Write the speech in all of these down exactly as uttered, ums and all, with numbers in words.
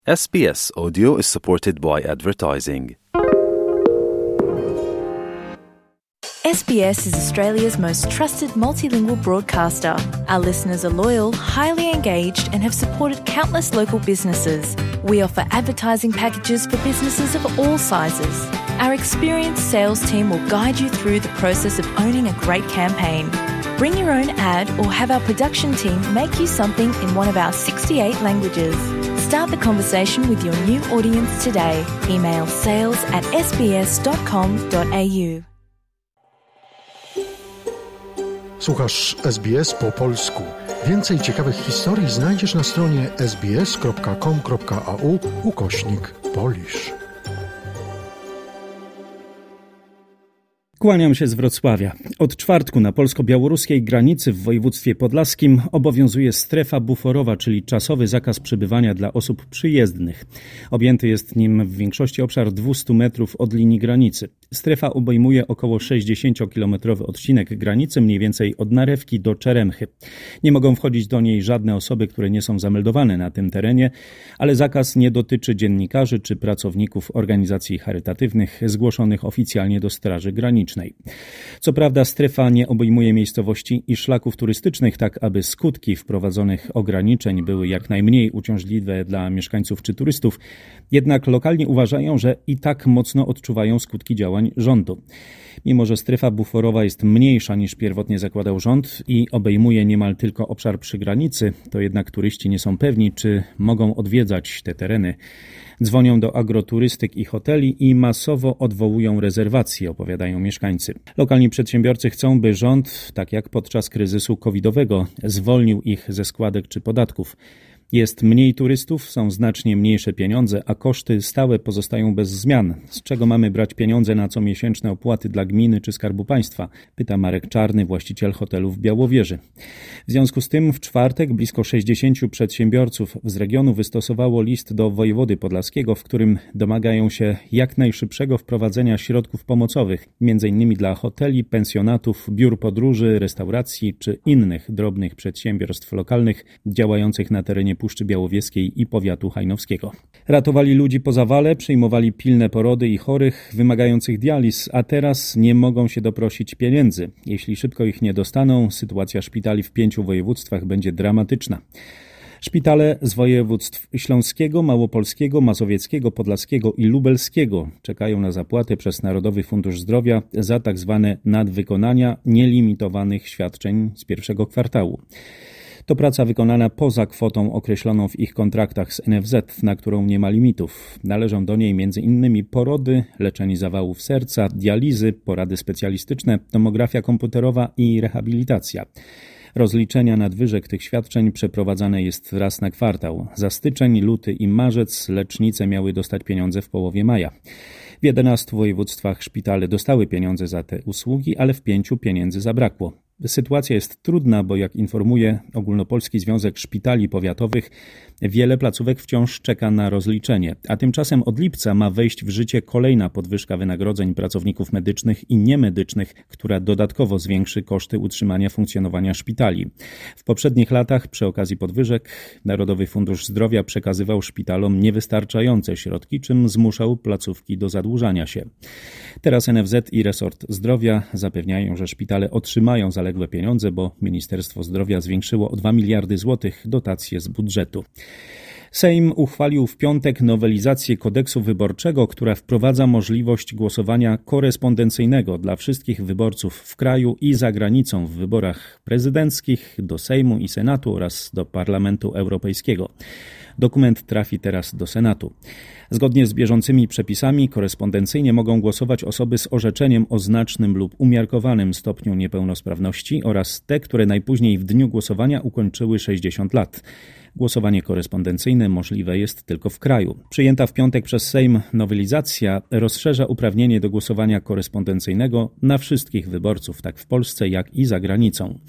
S B S Audio is supported by advertising. S B S is Australia's most trusted multilingual broadcaster. Our listeners are loyal, highly engaged, and have supported countless local businesses. We offer advertising packages for businesses of all sizes. Our experienced sales team will guide you through the process of owning a great campaign. Bring your own ad or have our production team make you something in one of our sixty-eight languages. Start the conversation with your new audience today. Email sales at s b s dot com dot a u. Słuchasz S B S po polsku. Więcej ciekawych historii znajdziesz na stronie s b s kropka com kropka a u ukośnik Polish. Kłaniam się z Wrocławia. Od czwartku na polsko-białoruskiej granicy w województwie podlaskim obowiązuje strefa buforowa, czyli czasowy zakaz przebywania dla osób przyjezdnych. Objęty jest nim w większości obszar dwieście metrów od linii granicy. Strefa obejmuje około sześćdziesięciokilometrowy odcinek granicy, mniej więcej od Narewki do Czeremchy. Nie mogą wchodzić do niej żadne osoby, które nie są zameldowane na tym terenie, ale zakaz nie dotyczy dziennikarzy czy pracowników organizacji charytatywnych zgłoszonych oficjalnie do Straży Granicznej. Co prawda strefa nie obejmuje miejscowości i szlaków turystycznych, tak aby skutki wprowadzonych ograniczeń były jak najmniej uciążliwe dla mieszkańców czy turystów, jednak lokalni uważają, że i tak mocno odczuwają skutki działań rządu. Mimo że strefa buforowa jest mniejsza niż pierwotnie zakładał rząd i obejmuje niemal tylko obszar przy granicy, to jednak turyści nie są pewni, czy mogą odwiedzać te tereny. Dzwonią do agroturystyk i hoteli i masowo odwołują rezerwacje, opowiadają mieszkańcy. Lokalni przedsiębiorcy chcą, by rząd, tak jak podczas kryzysu covidowego, zwolnił ich ze składek czy podatków. Jest mniej turystów, są znacznie mniejsze pieniądze, a koszty stałe pozostają bez zmian. Z czego mamy brać pieniądze na comiesięczne opłaty dla gminy czy Skarbu Państwa? Pyta Marek Czarny, właściciel hotelu w Białowieży. W związku z tym w czwartek blisko sześćdziesięciu przedsiębiorców z regionu wystosowało list do wojewody podlaskiego, w którym domagają się jak najszybszego wprowadzenia środków pomocowych, między innymi dla hoteli, pensjonatów, biur podróży, restauracji czy innych drobnych przedsiębiorstw lokalnych działających na terenie Puszczy Białowieskiej i powiatu hajnowskiego. Ratowali ludzi po zawale, przyjmowali pilne porody i chorych wymagających dializ, a teraz nie mogą się doprosić pieniędzy. Jeśli szybko ich nie dostaną, sytuacja szpitali w pięciu województwach będzie dramatyczna. Szpitale z województw śląskiego, małopolskiego, mazowieckiego, podlaskiego i lubelskiego czekają na zapłatę przez Narodowy Fundusz Zdrowia za tak zwane nadwykonania nielimitowanych świadczeń z pierwszego kwartału. To praca wykonana poza kwotą określoną w ich kontraktach z N F Z, na którą nie ma limitów. Należą do niej między innymi porody, leczenie zawałów serca, dializy, porady specjalistyczne, tomografia komputerowa i rehabilitacja. Rozliczenia nadwyżek tych świadczeń przeprowadzane jest raz na kwartał. Za styczeń, luty i marzec lecznice miały dostać pieniądze w połowie maja. W jedenastu województwach szpitale dostały pieniądze za te usługi, ale w pięciu pieniędzy zabrakło. Sytuacja jest trudna, bo jak informuje Ogólnopolski Związek Szpitali Powiatowych, wiele placówek wciąż czeka na rozliczenie, a tymczasem od lipca ma wejść w życie kolejna podwyżka wynagrodzeń pracowników medycznych i niemedycznych, która dodatkowo zwiększy koszty utrzymania funkcjonowania szpitali. W poprzednich latach przy okazji podwyżek Narodowy Fundusz Zdrowia przekazywał szpitalom niewystarczające środki, czym zmuszał placówki do zadłużania się. Teraz N F Z i resort zdrowia zapewniają, że szpitale otrzymają zaległe pieniądze, bo Ministerstwo Zdrowia zwiększyło o dwa miliardy złotych dotacje z budżetu. Sejm uchwalił w piątek nowelizację kodeksu wyborczego, która wprowadza możliwość głosowania korespondencyjnego dla wszystkich wyborców w kraju i za granicą w wyborach prezydenckich, do Sejmu i Senatu oraz do Parlamentu Europejskiego. Dokument trafi teraz do Senatu. Zgodnie z bieżącymi przepisami korespondencyjnie mogą głosować osoby z orzeczeniem o znacznym lub umiarkowanym stopniu niepełnosprawności oraz te, które najpóźniej w dniu głosowania ukończyły sześćdziesiąt lat. Głosowanie korespondencyjne możliwe jest tylko w kraju. Przyjęta w piątek przez Sejm nowelizacja rozszerza uprawnienie do głosowania korespondencyjnego na wszystkich wyborców, tak w Polsce jak i za granicą.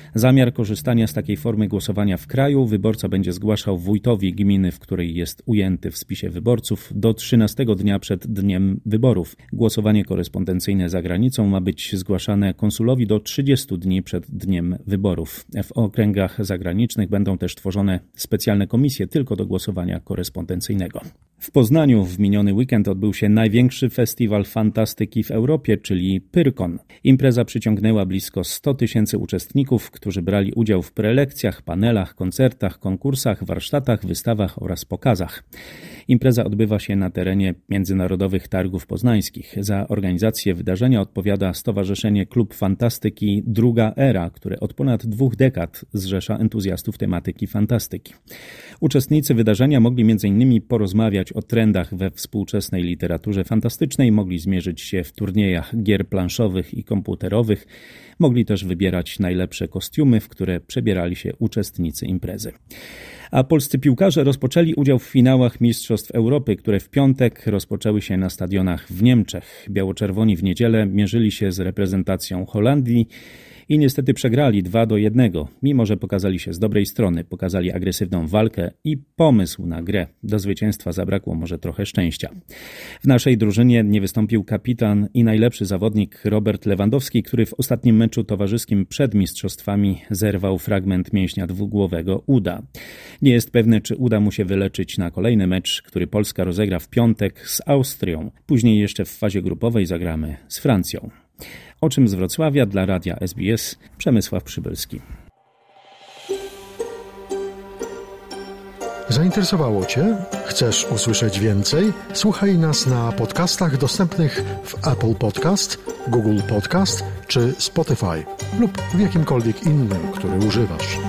Zamiar korzystania z takiej formy głosowania w kraju wyborca będzie zgłaszał wójtowi gminy, w której jest ujęty w spisie wyborców, do trzynastego dnia przed dniem wyborów. Głosowanie korespondencyjne za granicą ma być zgłaszane konsulowi do trzydziestu dni przed dniem wyborów. W okręgach zagranicznych będą też tworzone specjalne komisje tylko do głosowania korespondencyjnego. W Poznaniu w miniony weekend odbył się największy festiwal fantastyki w Europie, czyli Pyrkon. Impreza przyciągnęła blisko sto tysięcy uczestników, którzy brali udział w prelekcjach, panelach, koncertach, konkursach, warsztatach, wystawach oraz pokazach. Impreza odbywa się na terenie Międzynarodowych Targów Poznańskich. Za organizację wydarzenia odpowiada Stowarzyszenie Klub Fantastyki Druga Era, które od ponad dwóch dekad zrzesza entuzjastów tematyki fantastyki. Uczestnicy wydarzenia mogli między innymi porozmawiać o trendach we współczesnej literaturze fantastycznej, mogli zmierzyć się w turniejach gier planszowych i komputerowych, mogli też wybierać najlepsze kostiumy, w które przebierali się uczestnicy imprezy. A polscy piłkarze rozpoczęli udział w finałach Mistrzostw Europy, które w piątek rozpoczęły się na stadionach w Niemczech. Biało-czerwoni w niedzielę mierzyli się z reprezentacją Holandii i niestety przegrali dwa do jednego, mimo że pokazali się z dobrej strony, pokazali agresywną walkę i pomysł na grę. Do zwycięstwa zabrakło może trochę szczęścia. W naszej drużynie nie wystąpił kapitan i najlepszy zawodnik Robert Lewandowski, który w ostatnim meczu towarzyskim przed mistrzostwami zerwał fragment mięśnia dwugłowego uda. Nie jest pewne, czy uda mu się wyleczyć na kolejny mecz, który Polska rozegra w piątek z Austrią. Później jeszcze w fazie grupowej zagramy z Francją. O czym z Wrocławia dla Radia S B S Przemysław Przybylski. Zainteresowało Cię? Chcesz usłyszeć więcej? Słuchaj nas na podcastach dostępnych w Apple Podcast, Google Podcast czy Spotify lub w jakimkolwiek innym, który używasz.